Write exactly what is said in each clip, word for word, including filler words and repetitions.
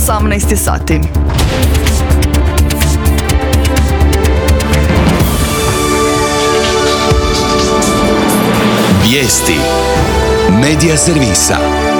osamnaest je sati. Vijesti Medija servisa.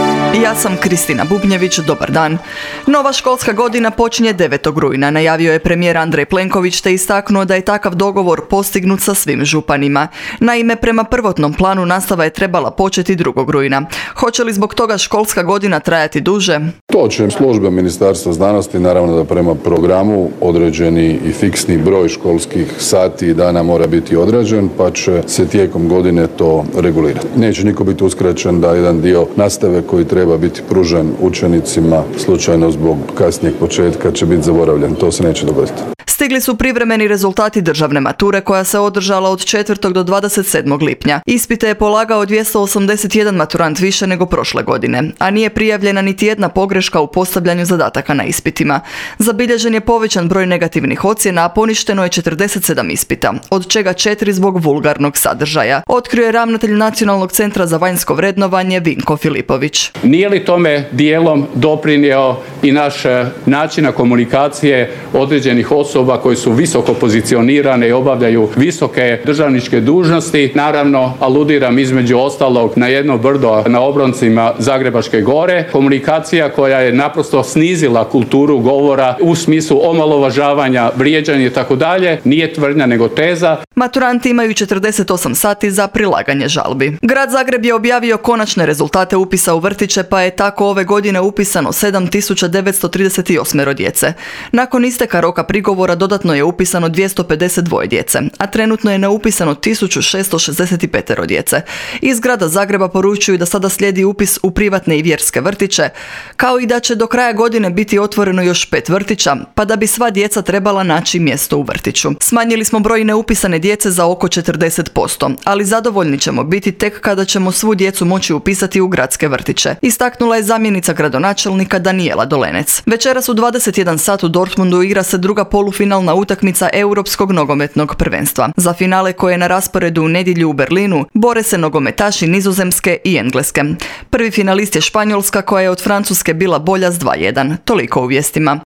Ja sam Kristina Bubnjević, dobar dan. Nova školska godina počinje devetog rujna, najavio je premijer Andrej Plenković te istaknuo da je takav dogovor postignut sa svim županima. Naime, prema prvotnom planu nastava je trebala početi drugog rujna. Hoće li zbog toga školska godina trajati duže? To će službe Ministarstva znanosti, naravno da prema programu određeni i fiksni broj školskih sati i dana mora biti odrađen, pa će se tijekom godine to regulirati. Neće niko biti uskraćen da jedan dio nastave koji treba biti pružen učenicima slučajno zbog kasnijeg početka će biti zaboravljen. To se neće dogoditi. Stigli su privremeni rezultati državne mature koja se održala od četvrtog do dvadeset sedmog lipnja. Ispite je polagao dvjesto osamdeset jedan maturant više nego prošle godine, a nije prijavljena niti jedna pogreška u postavljanju zadataka na ispitima. Zabilježen je povećan broj negativnih ocjena, a poništeno je četrdeset sedam ispita, od čega četiri zbog vulgarnog sadržaja. Otkrio je ravnatelj Nacionalnog centra za vanjsko vrednovanje Vinko Filipović. Nije li tome dijelom doprinio i naš način komunikacije određenih osoba koji su visoko pozicionirane i obavljaju visoke državničke dužnosti? Naravno, aludiram između ostalog na jedno brdo na obroncima Zagrebačke gore. Komunikacija koja je naprosto snizila kulturu govora u smislu omalovažavanja, vrijeđanja i tako dalje, nije tvrdnja nego teza. Maturanti imaju četrdeset osam sati za prilaganje žalbi. Grad Zagreb je objavio konačne rezultate upisa u vrtiće, pa je tako ove godine upisano sedam tisuća devetsto trideset osam djece. Nakon isteka roka prigovora dodatno je upisano dvjesto pedeset dva djece, a trenutno je neupisano tisuću šesto šezdeset pet djece. Iz grada Zagreba poručuju da sada slijedi upis u privatne i vjerske vrtiće, kao i da će do kraja godine biti otvoreno još pet vrtića, pa da bi sva djeca trebala naći mjesto u vrtiću. Smanjili smo broj neupisane djece za oko četrdeset posto, ali zadovoljni ćemo biti tek kada ćemo svu djecu moći upisati u gradske vrtiće, istaknula je zamjenica gradonačelnika Danijela Dolenec. Večeras u dvadeset jedan sat u Dortmundu igra se druga polufinalna utakmica Europskog nogometnog prvenstva. Za finale koje je na rasporedu u nedjelju u Berlinu bore se nogometaši Nizozemske i Engleske. Prvi finalist je Španjolska koja je od Francuske bila bolja s dva jedan. Toliko u vijestima.